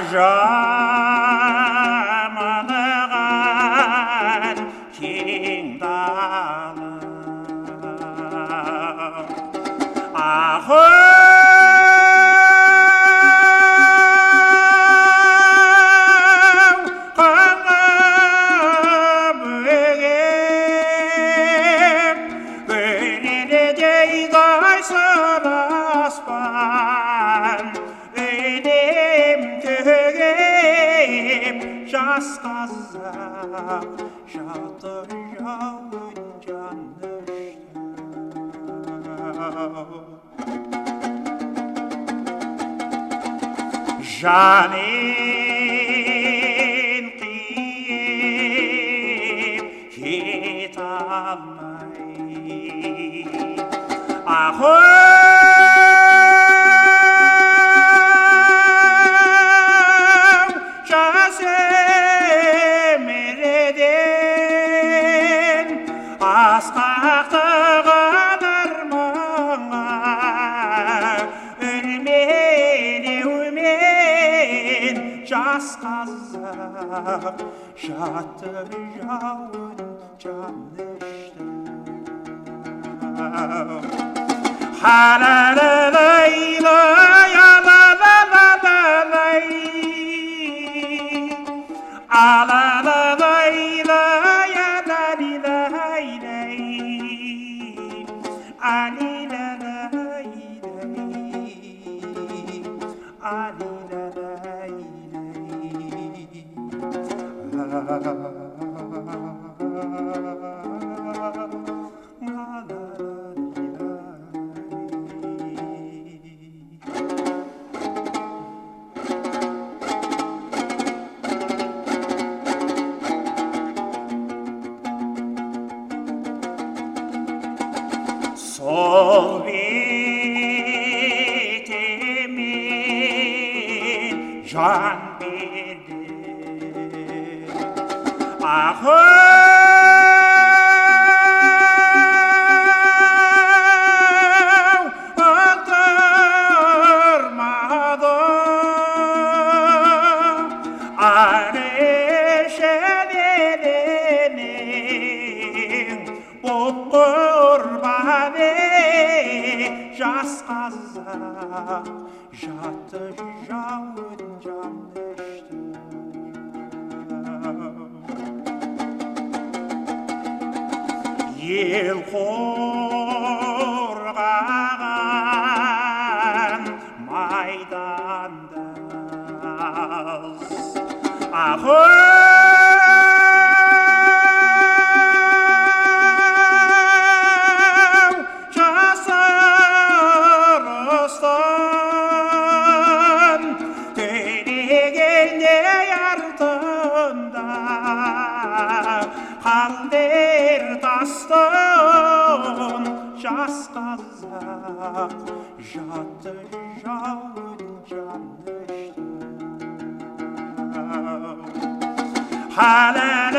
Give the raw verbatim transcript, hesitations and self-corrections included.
жамылған кең дала ақын жас қазақ жатыр жауын жанышты жанын қиып кете алмай ақын асқақтаған арманға өлмелеумен жас қазақ жатыр жауын жанышты халалалайлай алалалалай алалалайлай сол бетімен жан берді ақын ықтырмады арешеденің боп құрбаны жас қазақ жатыр жауын жанышты ел қорғаған майданда ақын қалдер тастын жас қазақ жатыр жауын жанышты